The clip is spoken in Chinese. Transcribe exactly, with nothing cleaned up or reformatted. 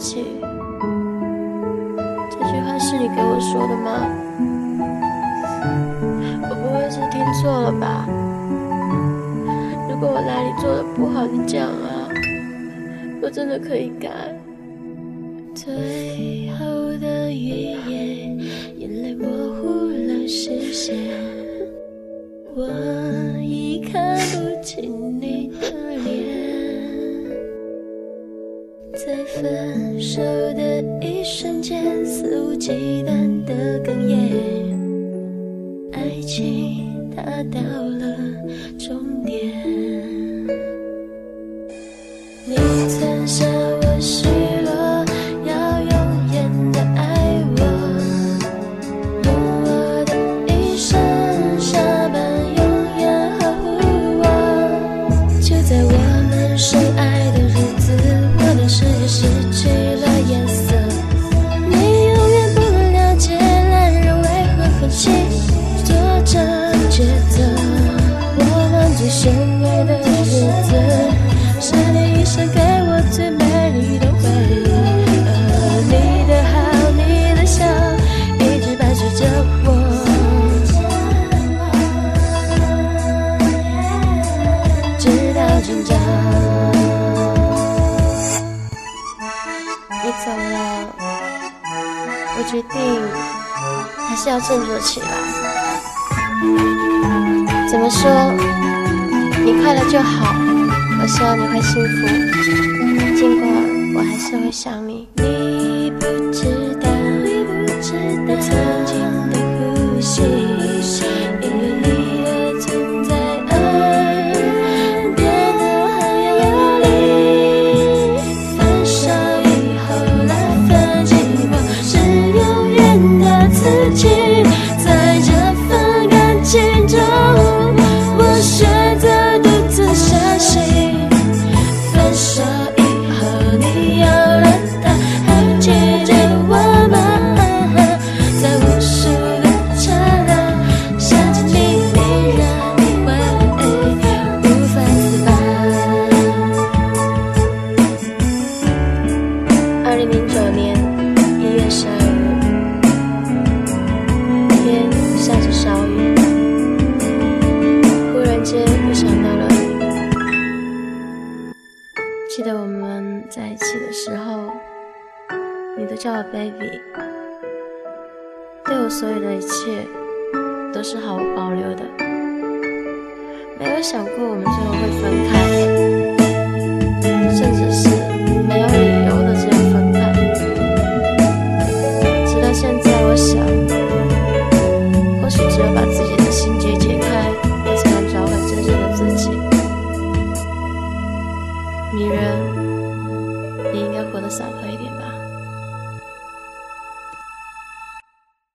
气。这句话是你给我说的吗？我不会是听错了吧？如果我哪里做的不好，你讲啊，我真的可以改。最后的语言，眼泪模糊了视线，我已看不清你的脸。在分手的一瞬间，肆无忌惮的哽咽，爱情它到了终点。你曾向我许诺要永远的爱我，用我的一生相伴，永远呵护我。就在我们深爱的日子，我的世界失去了颜色。你永远不能了解男人为何狠心做这抉择。我们最深爱的日子，是你一生给我最美丽的回忆。而你的好，你的笑，一直伴随着我，直到今朝。你走了，我决定还是要振作起来。怎么说？你快乐就好，我希望你会幸福，尽管我还是会想你。你不知道，你不知道曾经的呼吸，因为你的存在而变得很有力。分手以后那份寂寞是永远的自己，在这份感情中，我选择独自相信。分手以后你有了他，还记着我吗？在无数个刹那，想起你你让你会无法自拔。二零零九年一月十二日，天下着小雨，忽然间我想到了你。记得我们在一起的时候，你都叫我 baby， 对我所有的一切都是毫无保留的，没有想过我们最后会分开，甚至是没有理由的这样分开。直到现在，我想或许只有把自己的心结解开，我才能找回真正的自己。迷人，你应该活得洒脱一点吧。